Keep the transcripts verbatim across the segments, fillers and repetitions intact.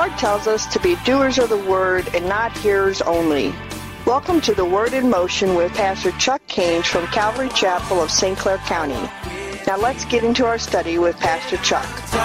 Lord tells us to be doers of the Word and not hearers only. Welcome to the Word in Motion with Pastor Chuck Caines from Calvary Chapel of Saint Clair County. Now let's get into our study with Pastor Chuck.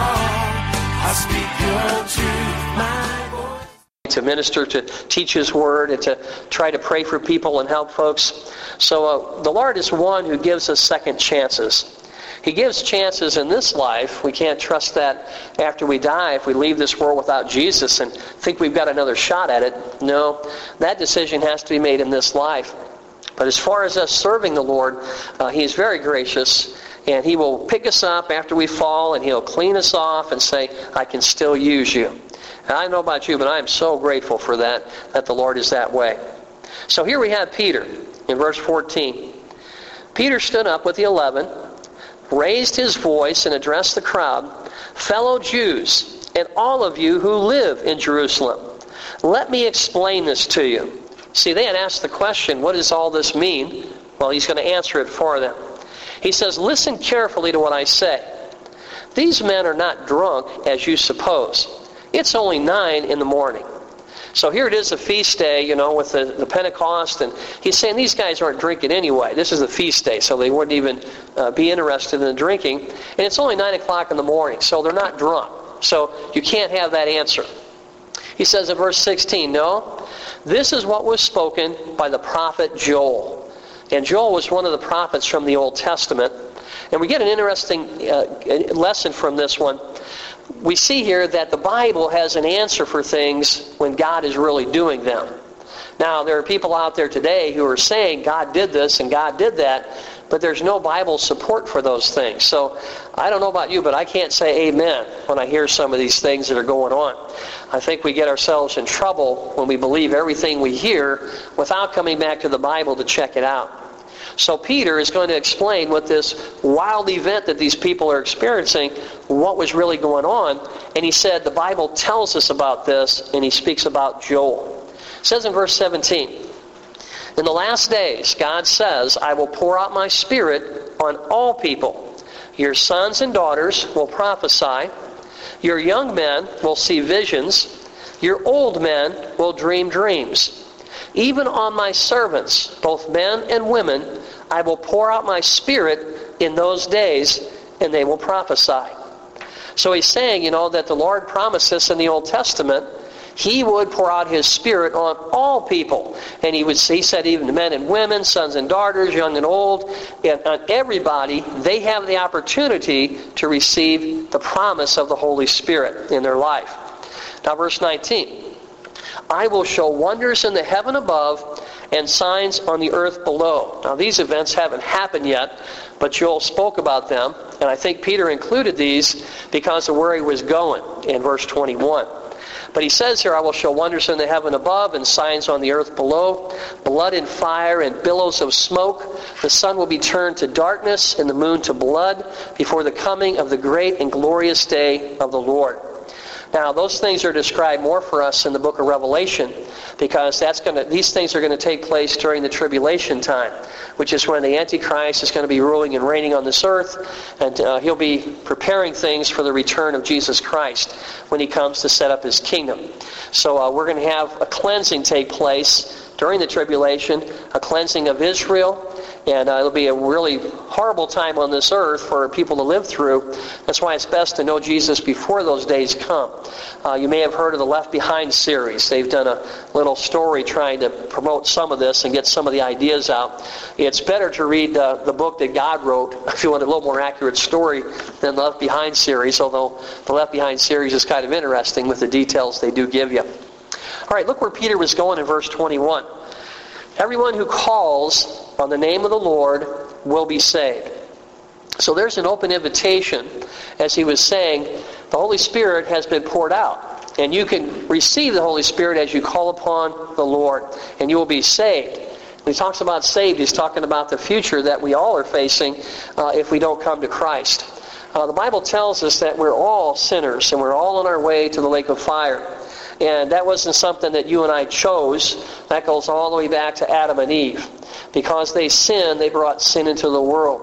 To minister, to teach His Word, and to try to pray for people and help folks. So uh, the Lord is one who gives us second chances. He gives chances in this life. We can't trust that after we die, if we leave this world without Jesus and think we've got another shot at it. No, that decision has to be made in this life. But as far as us serving the Lord, uh, He is very gracious, and He will pick us up after we fall, and He'll clean us off and say, I can still use you. And I don't know about you, but I am so grateful for that, that the Lord is that way. So here we have Peter in verse fourteen. Peter stood up with the eleven, raised his voice and addressed the crowd, fellow Jews, and all of you who live in Jerusalem, let me explain this to you. See, they had asked the question, what does all this mean? Well, he's going to answer it for them. He says, listen carefully to what I say. These men are not drunk, as you suppose. It's only nine in the morning. So here it is, a feast day, you know, with the, the Pentecost, and he's saying these guys aren't drinking anyway. This is a feast day, so they wouldn't even uh, be interested in drinking. And it's only nine o'clock in the morning, so they're not drunk. So you can't have that answer. He says in verse sixteen, no, this is what was spoken by the prophet Joel. And Joel was one of the prophets from the Old Testament. And we get an interesting uh, lesson from this one. We see here that the Bible has an answer for things when God is really doing them. Now, there are people out there today who are saying God did this and God did that, but there's no Bible support for those things. So I don't know about you, but I can't say amen when I hear some of these things that are going on. I think we get ourselves in trouble when we believe everything we hear without coming back to the Bible to check it out. So Peter is going to explain what this wild event that these people are experiencing, what was really going on. And he said the Bible tells us about this, and he speaks about Joel. It says in verse seventeen, in the last days, God says, I will pour out my Spirit on all people. Your sons and daughters will prophesy. Your young men will see visions. Your old men will dream dreams. Even on my servants, both men and women, I will pour out my Spirit in those days, and they will prophesy. So he's saying, you know, that the Lord promised us in the Old Testament, He would pour out His Spirit on all people. And he would, he said even men and women, sons and daughters, young and old, and on everybody, they have the opportunity to receive the promise of the Holy Spirit in their life. Now verse nineteen. I will show wonders in the heaven above and signs on the earth below. Now these events haven't happened yet, but Joel spoke about them, and I think Peter included these because of where he was going in verse twenty-one. But he says here, I will show wonders in the heaven above and signs on the earth below, blood and fire and billows of smoke. The sun will be turned to darkness and the moon to blood before the coming of the great and glorious day of the Lord. Now, those things are described more for us in the book of Revelation, because that's going to, these things are going to take place during the tribulation time, which is when the Antichrist is going to be ruling and reigning on this earth, and uh, he'll be preparing things for the return of Jesus Christ when He comes to set up His kingdom. So uh, we're going to have a cleansing take place during the tribulation, a cleansing of Israel, and uh, it'll be a really horrible time on this earth for people to live through. That's why it's best to know Jesus before those days come. Uh, you may have heard of the Left Behind series. They've done a little story trying to promote some of this and get some of the ideas out. It's better to read uh, the book that God wrote, if you want a little more accurate story, than the Left Behind series, although the Left Behind series is kind of interesting with the details they do give you. All right, look where Peter was going in verse twenty-one. Everyone who calls on the name of the Lord will be saved. So there's an open invitation, as he was saying, the Holy Spirit has been poured out. And you can receive the Holy Spirit as you call upon the Lord, and you will be saved. When he talks about saved, he's talking about the future that we all are facing uh, if we don't come to Christ. Uh, the Bible tells us that we're all sinners, and we're all on our way to the lake of fire. And that wasn't something that you and I chose. That goes all the way back to Adam and Eve. Because they sinned, they brought sin into the world.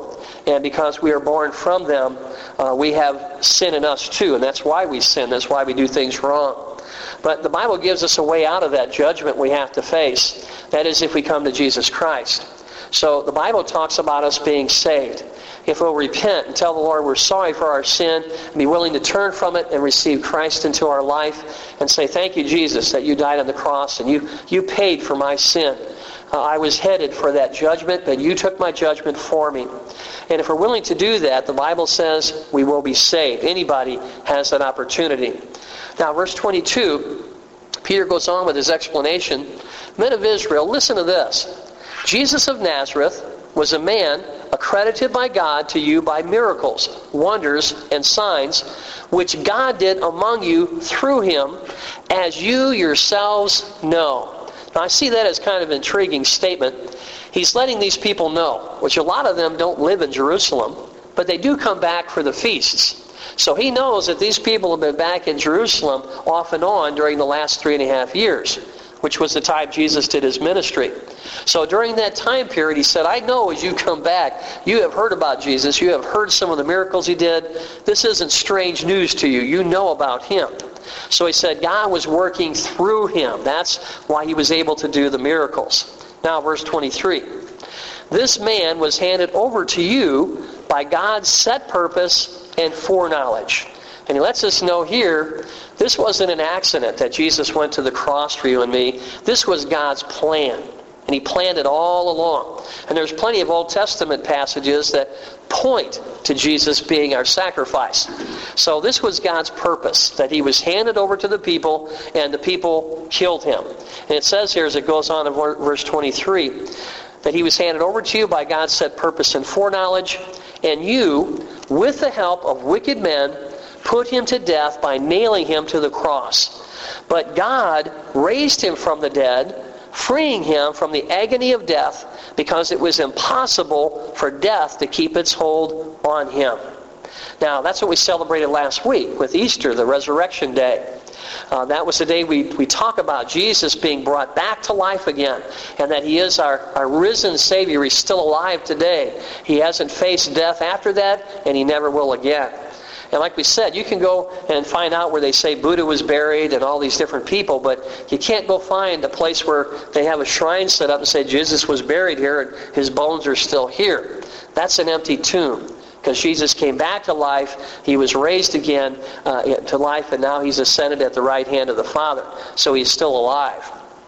And because we are born from them, uh, we have sin in us too. And that's why we sin. That's why we do things wrong. But the Bible gives us a way out of that judgment we have to face. That is if we come to Jesus Christ. So the Bible talks about us being saved. If we'll repent and tell the Lord we're sorry for our sin, and be willing to turn from it and receive Christ into our life and say, thank you, Jesus, that you died on the cross and you, you paid for my sin. Uh, I was headed for that judgment, but you took my judgment for me. And if we're willing to do that, the Bible says we will be saved. Anybody has that opportunity. Now, verse twenty-two, Peter goes on with his explanation. Men of Israel, listen to this. Jesus of Nazareth was a man accredited by God to you by miracles, wonders, and signs, which God did among you through him, as you yourselves know. Now, I see that as kind of an intriguing statement. He's letting these people know, which a lot of them don't live in Jerusalem, but they do come back for the feasts. So he knows that these people have been back in Jerusalem off and on during the last three and a half years, which was the time Jesus did his ministry. So during that time period, he said, I know as you come back, you have heard about Jesus. You have heard some of the miracles he did. This isn't strange news to you. You know about him. So he said God was working through him. That's why he was able to do the miracles. Now, verse twenty-three. This man was handed over to you by God's set purpose and foreknowledge. And he lets us know here, this wasn't an accident that Jesus went to the cross for you and me. This was God's plan. And he planned it all along. And there's plenty of Old Testament passages that point to Jesus being our sacrifice. So this was God's purpose, that he was handed over to the people, and the people killed him. And it says here, as it goes on in verse twenty-three, that he was handed over to you by God's set purpose and foreknowledge, and you, with the help of wicked men, put him to death by nailing him to the cross. But God raised him from the dead, freeing him from the agony of death, because it was impossible for death to keep its hold on him. Now, that's what we celebrated last week with Easter, the resurrection day. Uh, that was the day we, we talk about Jesus being brought back to life again, and that he is our, our risen Savior. He's still alive today. He hasn't faced death after that, and he never will again. And like we said, you can go and find out where they say Buddha was buried and all these different people, but you can't go find a place where they have a shrine set up and say Jesus was buried here and his bones are still here. That's an empty tomb. Because Jesus came back to life, he was raised again uh, to life, and now he's ascended at the right hand of the Father. So he's still alive.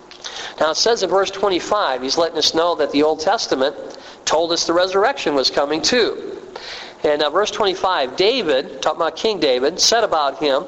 Now it says in verse twenty-five, he's letting us know that the Old Testament told us the resurrection was coming too. And uh, verse twenty-five, David, talking about King David, said about him,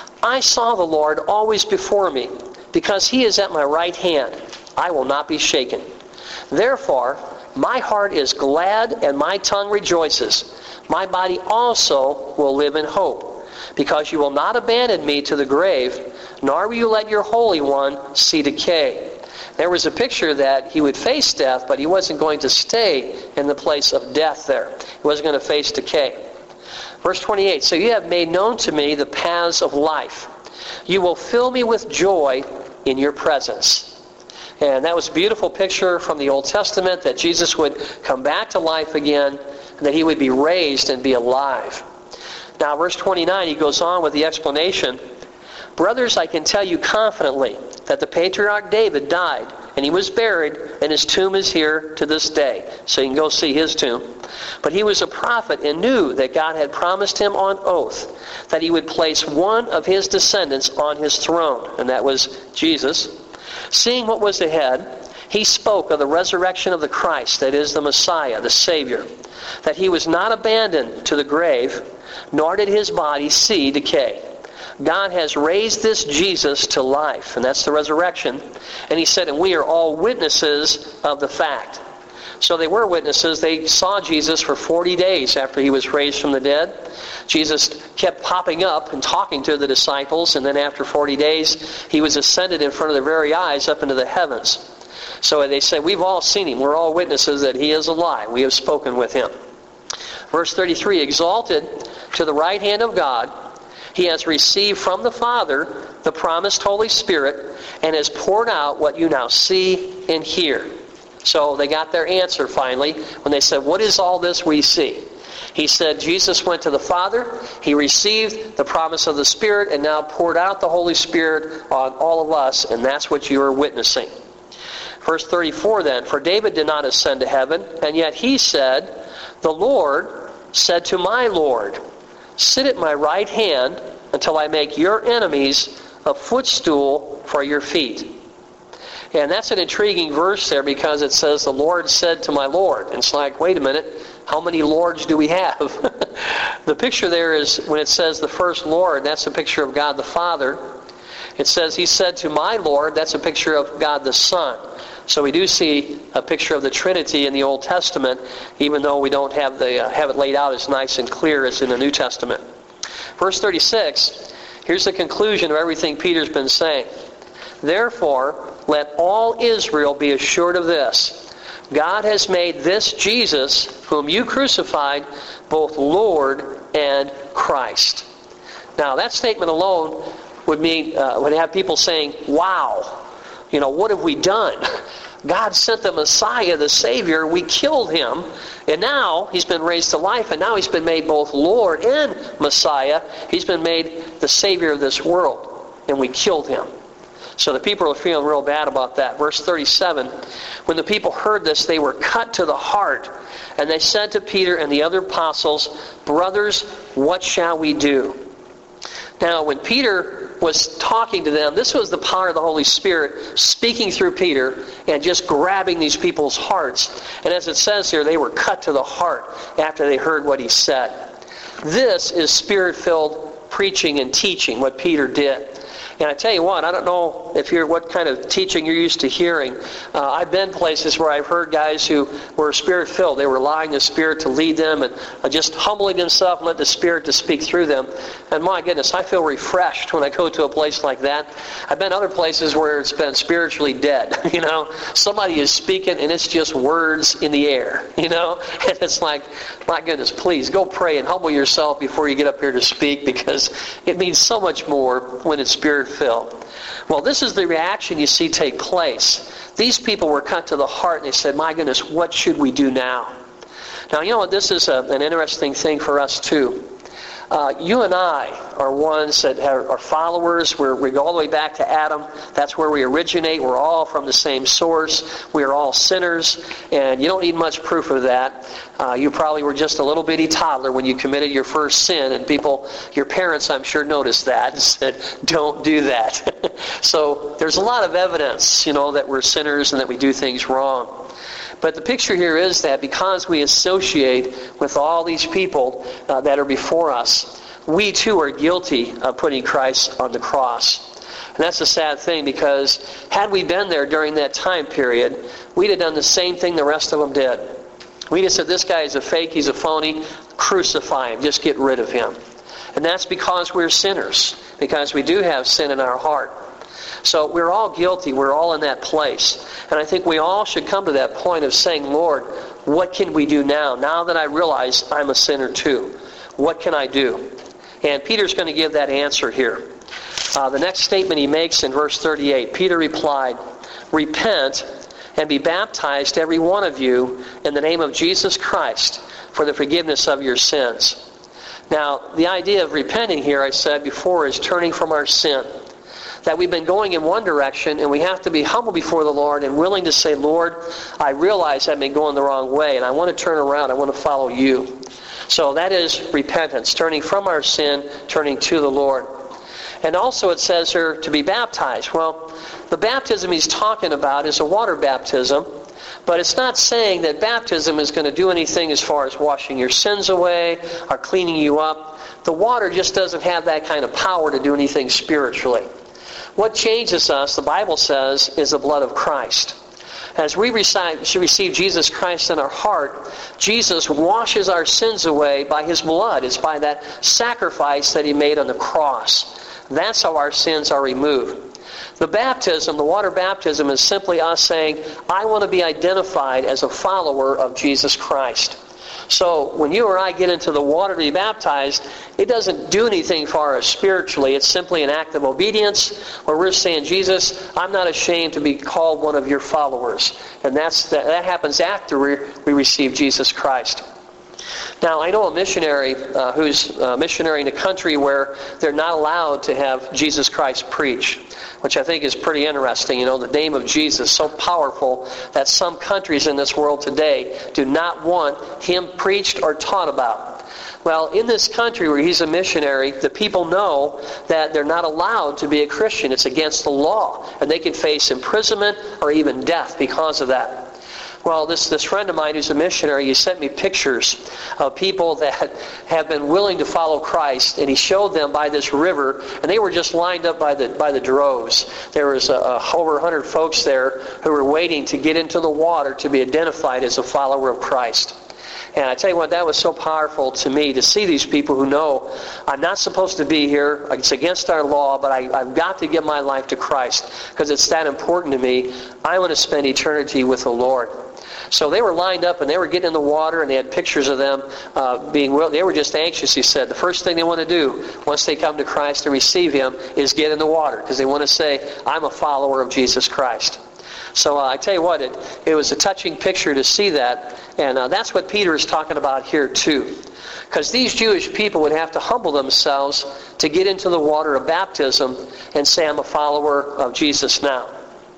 I saw the Lord always before me, because he is at my right hand. I will not be shaken. Therefore, my heart is glad and my tongue rejoices. My body also will live in hope, because you will not abandon me to the grave, nor will you let your Holy One see decay. There was a picture that he would face death, but he wasn't going to stay in the place of death there. He wasn't going to face decay. Verse twenty-eight, so you have made known to me the paths of life. You will fill me with joy in your presence. And that was a beautiful picture from the Old Testament, that Jesus would come back to life again, and that he would be raised and be alive. Now, verse twenty-nine, he goes on with the explanation. Brothers, I can tell you confidently that the patriarch David died, and he was buried, and his tomb is here to this day. So you can go see his tomb. But he was a prophet and knew that God had promised him on oath that he would place one of his descendants on his throne, and that was Jesus. Seeing what was ahead, he spoke of the resurrection of the Christ, that is the Messiah, the Savior, that he was not abandoned to the grave, nor did his body see decay. God has raised this Jesus to life, and that's the resurrection. And he said, and we are all witnesses of the fact. So they were witnesses. They saw Jesus for forty days after he was raised from the dead. Jesus kept popping up and talking to the disciples, and then after forty days, he was ascended in front of their very eyes up into the heavens. So they said, we've all seen him. We're all witnesses that he is alive. We have spoken with him. Verse thirty-three, exalted to the right hand of God, he has received from the Father the promised Holy Spirit, and has poured out what you now see and hear. So they got their answer finally when they said, what is all this we see? He said Jesus went to the Father, he received the promise of the Spirit, and now poured out the Holy Spirit on all of us, and that's what you are witnessing. Verse thirty-four then, for David did not ascend to heaven, and yet he said, the Lord said to my Lord, sit at my right hand until I make your enemies a footstool for your feet. And that's an intriguing verse there because it says, the Lord said to my Lord. And it's like, wait a minute, how many Lords do we have? The picture there is, when it says the first Lord, that's a picture of God the Father. It says, he said to my Lord, that's a picture of God the Son. So we do see a picture of the Trinity in the Old Testament, even though we don't have, the, uh, have it laid out as nice and clear as in the New Testament. Verse thirty-six, here's the conclusion of everything Peter's been saying. Therefore, let all Israel be assured of this. God has made this Jesus, whom you crucified, both Lord and Christ. Now, that statement alone would mean uh, would have people saying, wow, you know, what have we done? God sent the Messiah, the Savior, we killed him, and now he's been raised to life, and now he's been made both Lord and Messiah. He's been made the Savior of this world, and we killed him. So the people are feeling real bad about that. Verse thirty-seven, when the people heard this, they were cut to the heart, and they said to Peter and the other apostles, brothers, what shall we do? Now, when Peter was talking to them, this was the power of the Holy Spirit speaking through Peter and just grabbing these people's hearts. And as it says here, they were cut to the heart after they heard what he said. This is Spirit-filled preaching and teaching, what Peter did. And I tell you what, I don't know if you're what kind of teaching you're used to hearing. Uh, I've been places where I've heard guys who were Spirit-filled. They were allowing the Spirit to lead them and uh, just humbling themselves and let the Spirit to speak through them. And my goodness, I feel refreshed when I go to a place like that. I've been other places where it's been spiritually dead. You know, somebody is speaking and it's just words in the air. You know, and it's like, my goodness, please go pray and humble yourself before you get up here to speak, because it means so much more when it's Spirit filled. Well, this is the reaction you see take place. These people were cut to the heart and they said, my goodness, what should we do now? Now, you know what, this is a, an interesting thing for us too. Uh, you and I are ones that are, are followers. We're, we go all the way back to Adam. That's where we originate. We're all from the same source. We are all sinners, and you don't need much proof of that. Uh, you probably were just a little bitty toddler when you committed your first sin, and people, your parents, I'm sure, noticed that and said, don't do that. So there's a lot of evidence, you know, that we're sinners and that we do things wrong. But the picture here is that because we associate with all these people uh, that are before us, we too are guilty of putting Christ on the cross. And that's a sad thing, because had we been there during that time period, we'd have done the same thing the rest of them did. We'd have said, this guy is a fake, he's a phony, crucify him, just get rid of him. And that's because we're sinners, because we do have sin in our heart. So we're all guilty. We're all in that place. And I think we all should come to that point of saying, Lord, what can we do now? Now that I realize I'm a sinner too. What can I do? And Peter's going to give that answer here. Uh, the next statement he makes in verse thirty-eight, Peter replied, repent and be baptized, every one of you, in the name of Jesus Christ for the forgiveness of your sins. Now, the idea of repenting here, I said before, is turning from our sin. That we've been going in one direction, and we have to be humble before the Lord and willing to say, Lord, I realize I've been going the wrong way, and I want to turn around. I want to follow you. So that is repentance, turning from our sin, turning to the Lord. And also it says here to be baptized. Well, the baptism he's talking about is a water baptism, but it's not saying that baptism is going to do anything as far as washing your sins away or cleaning you up. The water just doesn't have that kind of power to do anything spiritually. What changes us, the Bible says, is the blood of Christ. As we receive Jesus Christ in our heart, Jesus washes our sins away by his blood. It's by that sacrifice that he made on the cross. That's how our sins are removed. The baptism, the water baptism, is simply us saying, I want to be identified as a follower of Jesus Christ. So when you or I get into the water to be baptized, it doesn't do anything for us spiritually. It's simply an act of obedience where we're saying, Jesus, I'm not ashamed to be called one of your followers. And that's that, that happens after we, we receive Jesus Christ. Now, I know a missionary uh, who's a missionary in a country where they're not allowed to have Jesus Christ preach, which I think is pretty interesting. You know, the name of Jesus, so powerful that some countries in this world today do not want him preached or taught about. Well, in this country where he's a missionary, the people know that they're not allowed to be a Christian. It's against the law, and they can face imprisonment or even death because of that. Well, this, this friend of mine who's a missionary, he sent me pictures of people that have been willing to follow Christ, and he showed them by this river, and they were just lined up by the by the droves. There was a, a, over one hundred folks there who were waiting to get into the water to be identified as a follower of Christ. And I tell you what, that was so powerful to me to see these people who know, I'm not supposed to be here, it's against our law, but I, I've got to give my life to Christ because it's that important to me. I want to spend eternity with the Lord. So they were lined up and they were getting in the water, and they had pictures of them uh, being, they were just anxious, he said. The first thing they want to do once they come to Christ and receive him is get in the water because they want to say, I'm a follower of Jesus Christ. So uh, I tell you what, it, it was a touching picture to see that, and uh, that's what Peter is talking about here too. Because these Jewish people would have to humble themselves to get into the water of baptism and say, I'm a follower of Jesus now.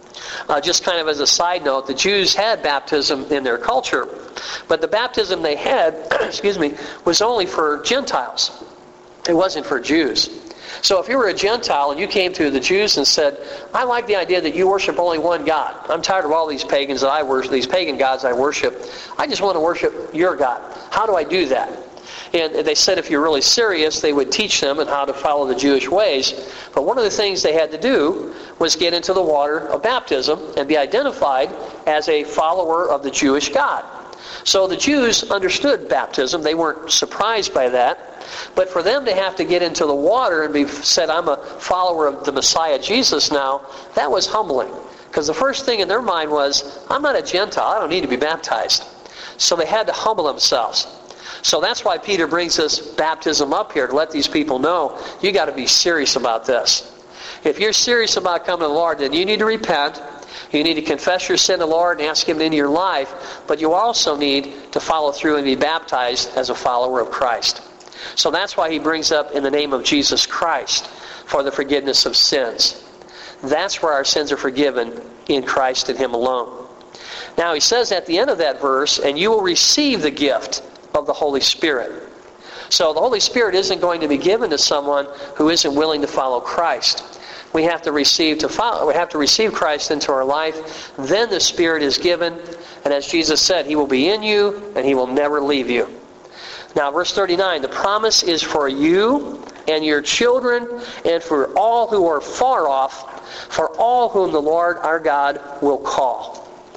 Uh, just kind of as a side note, the Jews had baptism in their culture, but the baptism they had, excuse me, was only for Gentiles. It wasn't for Jews. So if you were a Gentile and you came to the Jews and said, I like the idea that you worship only one God. I'm tired of all these pagans that I worship, these pagan gods I worship. I just want to worship your God. How do I do that? And they said if you're really serious, they would teach them on how to follow the Jewish ways. But one of the things they had to do was get into the water of baptism and be identified as a follower of the Jewish God. So the Jews understood baptism. They weren't surprised by that. But for them to have to get into the water and be said, I'm a follower of the Messiah Jesus now, that was humbling. Because the first thing in their mind was, I'm not a Gentile. I don't need to be baptized. So they had to humble themselves. So that's why Peter brings this baptism up here, to let these people know, you got to be serious about this. If you're serious about coming to the Lord, then you need to repent. You need to confess your sin to the Lord and ask him into your life. But you also need to follow through and be baptized as a follower of Christ. So that's why he brings up in the name of Jesus Christ for the forgiveness of sins. That's where our sins are forgiven, in Christ and him alone. Now he says at the end of that verse, and you will receive the gift of the Holy Spirit. So the Holy Spirit isn't going to be given to someone who isn't willing to follow Christ. We have to receive to follow, we have to receive Christ into our life. Then the Spirit is given, and as Jesus said, he will be in you and he will never leave you. Now verse thirty-nine, the promise is for you and your children and for all who are far off, for all whom the Lord our God will call.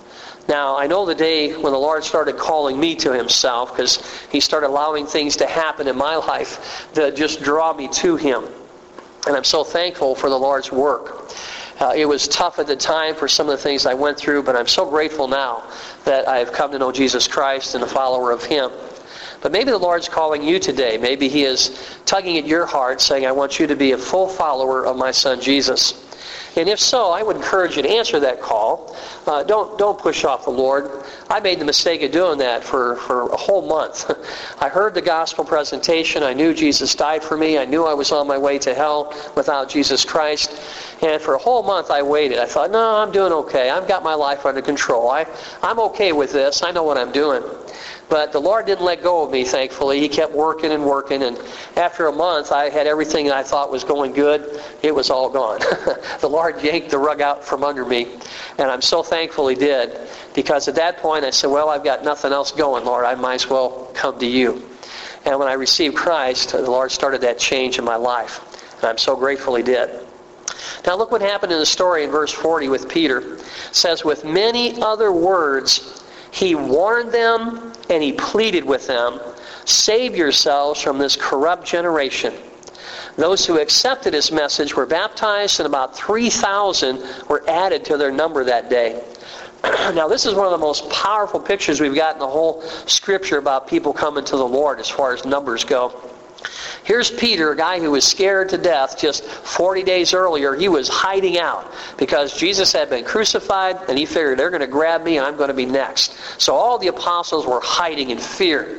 Now, I know the day when the Lord started calling me to himself, because he started allowing things to happen in my life that just draw me to him. And I'm so thankful for the Lord's work. Uh, it was tough at the time for some of the things I went through, but I'm so grateful now that I've come to know Jesus Christ and a follower of him. But maybe the Lord's calling you today. Maybe he is tugging at your heart, saying, I want you to be a full follower of my son Jesus. And if so, I would encourage you to answer that call. Uh, don't don't push off the Lord. I made the mistake of doing that for, for a whole month. I heard the gospel presentation. I knew Jesus died for me. I knew I was on my way to hell without Jesus Christ. And for a whole month I waited. I thought, no, I'm doing okay. I've got my life under control. I, I'm okay with this. I know what I'm doing. But the Lord didn't let go of me, thankfully. He kept working and working. And after a month, I had everything I thought was going good. It was all gone. The Lord yanked the rug out from under me. And I'm so thankful he did. Because at that point, I said, well, I've got nothing else going, Lord. I might as well come to you. And when I received Christ, the Lord started that change in my life. And I'm so grateful he did. Now look what happened in the story in verse forty with Peter. It says, with many other words, he warned them and he pleaded with them, save yourselves from this corrupt generation. Those who accepted his message were baptized, and about three thousand were added to their number that day. Now this is one of the most powerful pictures we've got in the whole Scripture about people coming to the Lord as far as numbers go. Here's Peter, a guy who was scared to death just forty days earlier. He was hiding out because Jesus had been crucified, and he figured they're going to grab me and I'm going to be next. So all the apostles were hiding in fear.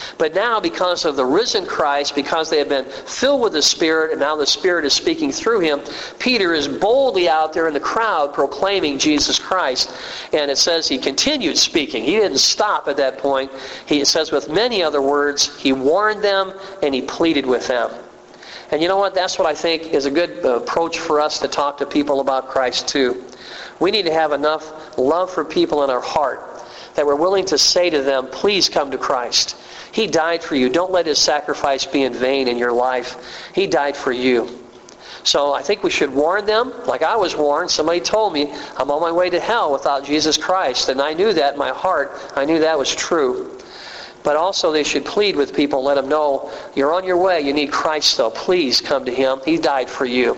But now, because of the risen Christ, because they have been filled with the Spirit, and now the Spirit is speaking through him, Peter is boldly out there in the crowd proclaiming Jesus Christ. And it says he continued speaking. He didn't stop at that point. He, it says with many other words, he warned them and he pleaded with them. And you know what? That's what I think is a good approach for us to talk to people about Christ too. We need to have enough love for people in our heart that we're willing to say to them, please come to Christ. He died for you. Don't let his sacrifice be in vain in your life. He died for you. So I think we should warn them, like I was warned. Somebody told me I'm on my way to hell without Jesus Christ. And I knew that in my heart. I knew that was true. But also they should plead with people and let them know, you're on your way. You need Christ though. Please come to him. He died for you.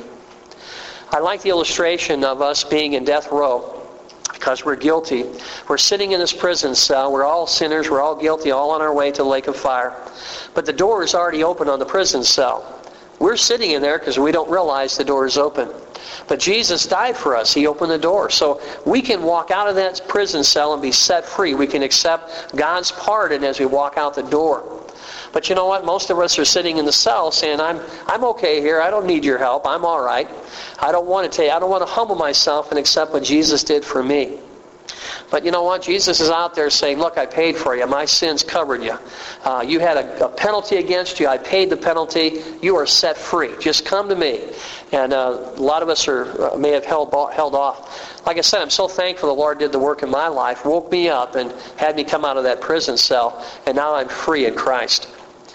I like the illustration of us being in death row. Because we're guilty. We're sitting in this prison cell. We're all sinners. We're all guilty, all on our way to the lake of fire. But the door is already open on the prison cell. We're sitting in there because we don't realize the door is open. But Jesus died for us. He opened the door. So we can walk out of that prison cell and be set free. We can accept God's pardon as we walk out the door. But you know what? Most of us are sitting in the cell saying, I'm I'm okay here. I don't need your help. I'm all right. I don't want to take, I don't want to humble myself and accept what Jesus did for me. But you know what? Jesus is out there saying, look, I paid for you. My sins covered you. Uh, you had a, a penalty against you. I paid the penalty. You are set free. Just come to me. And uh, a lot of us are uh, may have held, held off. Like I said, I'm so thankful the Lord did the work in my life, woke me up, and had me come out of that prison cell. And now I'm free in Christ.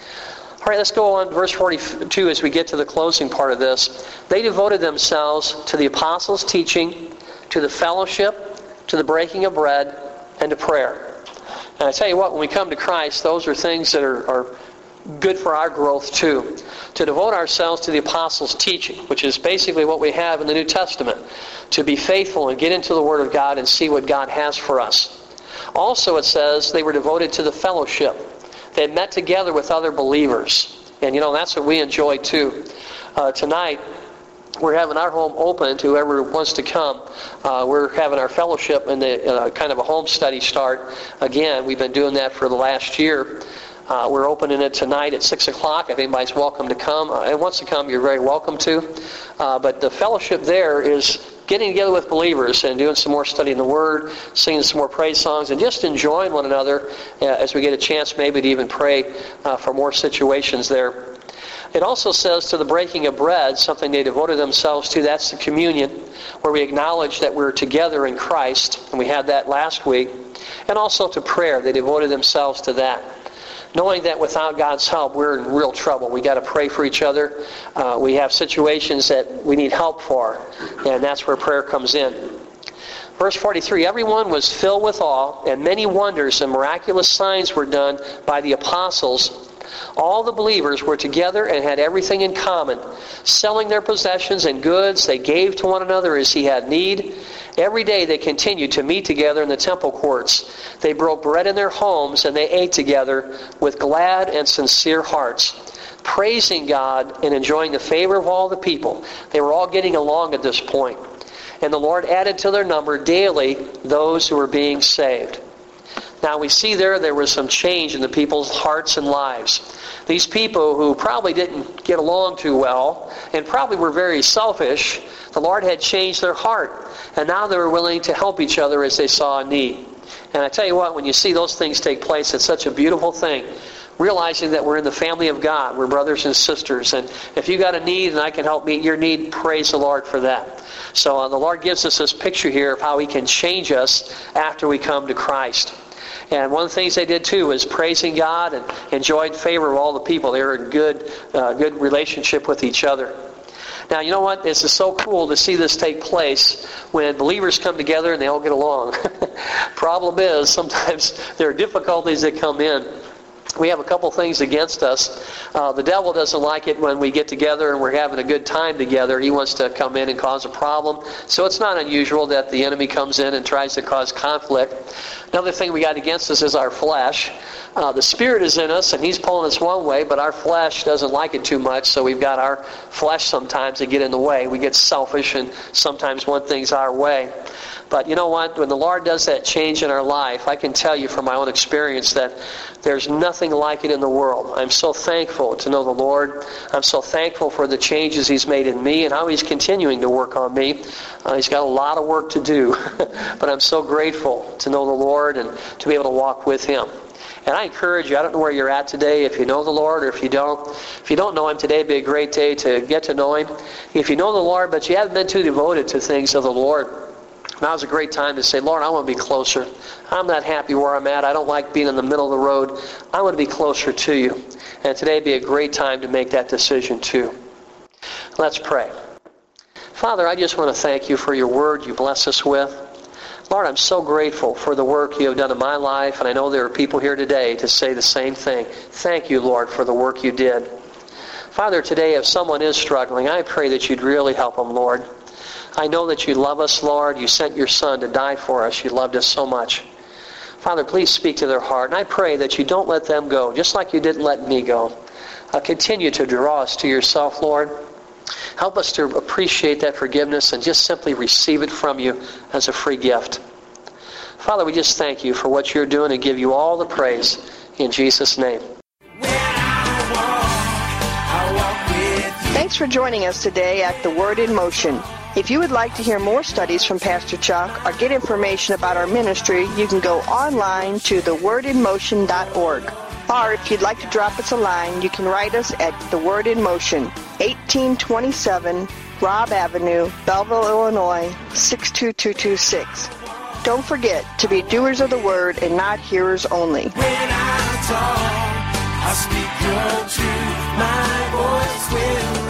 All right, let's go on to verse forty-two as we get to the closing part of this. They devoted themselves to the apostles' teaching, to the fellowship, to the breaking of bread, and to prayer. And I tell you what, when we come to Christ, those are things that are, are good for our growth too. To devote ourselves to the apostles' teaching, which is basically what we have in the New Testament. To be faithful and get into the Word of God and see what God has for us. Also, it says they were devoted to the fellowship. They met together with other believers. And you know, that's what we enjoy too. Uh, tonight, we're having our home open to whoever wants to come. Uh, we're having our fellowship and the uh, kind of a home study start. Again, we've been doing that for the last year. Uh, we're opening it tonight at six o'clock. If anybody's welcome to come uh, and wants to come, you're very welcome to. Uh, but the fellowship there is getting together with believers and doing some more study in the Word, singing some more praise songs, and just enjoying one another uh, as we get a chance maybe to even pray uh, for more situations there. It also says to the breaking of bread, something they devoted themselves to. That's the communion, where we acknowledge that we're together in Christ, and we had that last week. And also to prayer. They devoted themselves to that. Knowing that without God's help, we're in real trouble. We got to pray for each other. Uh, we have situations that we need help for, and that's where prayer comes in. Verse forty-three, everyone was filled with awe, and many wonders and miraculous signs were done by the apostles. All the believers were together and had everything in common. Selling their possessions and goods, they gave to one another as he had need. Every day they continued to meet together in the temple courts. They broke bread in their homes, and they ate together with glad and sincere hearts, praising God and enjoying the favor of all the people. They were all getting along at this point. And the Lord added to their number daily those who were being saved. Now we see there, there was some change in the people's hearts and lives. These people who probably didn't get along too well and probably were very selfish, the Lord had changed their heart. And now they were willing to help each other as they saw a need. And I tell you what, when you see those things take place, it's such a beautiful thing. Realizing that we're in the family of God. We're brothers and sisters. And if you got a need and I can help meet your need, praise the Lord for that. So uh, the Lord gives us this picture here of how He can change us after we come to Christ. And one of the things they did too was praising God and enjoyed favor of all the people. They were in good, uh, good relationship with each other. Now, you know what? This is so cool to see this take place when believers come together and they all get along. Problem is, sometimes there are difficulties that come in. We have a couple things against us. Uh, the devil doesn't like it when we get together and we're having a good time together. He wants to come in and cause a problem. So it's not unusual that the enemy comes in and tries to cause conflict. Another thing we got against us is our flesh. Uh, the Spirit is in us and He's pulling us one way, but our flesh doesn't like it too much, so we've got our flesh sometimes to get in the way. We get selfish and sometimes want things our way. But you know what? When the Lord does that change in our life, I can tell you from my own experience that there's nothing like it in the world. I'm so thankful to know the Lord. I'm so thankful for the changes He's made in me and how He's continuing to work on me. Uh, he's got a lot of work to do, but I'm so grateful to know the Lord and to be able to walk with Him. And I encourage you, I don't know where you're at today, if you know the Lord or if you don't. If you don't know Him today, it'd be a great day to get to know Him. If you know the Lord, but you haven't been too devoted to things of the Lord, now's a great time to say, Lord, I want to be closer. I'm not happy where I'm at. I don't like being in the middle of the road. I want to be closer to you. And today would be a great time to make that decision too. Let's pray. Father, I just want to thank you for your word you bless us with. Lord, I'm so grateful for the work you have done in my life, and I know there are people here today to say the same thing. Thank you, Lord, for the work you did. Father, today if someone is struggling, I pray that you'd really help them, Lord. I know that you love us, Lord. You sent your Son to die for us. You loved us so much. Father, please speak to their heart, and I pray that you don't let them go, just like you didn't let me go. Uh, continue to draw us to yourself, Lord. Help us to appreciate that forgiveness and just simply receive it from you as a free gift. Father, we just thank you for what you're doing and give you all the praise in Jesus' name. Thanks for joining us today at The Word in Motion. If you would like to hear more studies from Pastor Chuck or get information about our ministry, you can go online to the word in motion dot org. Or if you'd like to drop us a line, you can write us at The Word in Motion, eighteen twenty-seven Robb Avenue, Belleville, Illinois, six two two two six. Don't forget to be doers of the Word and not hearers only. When I talk, I speak your truth, my voice will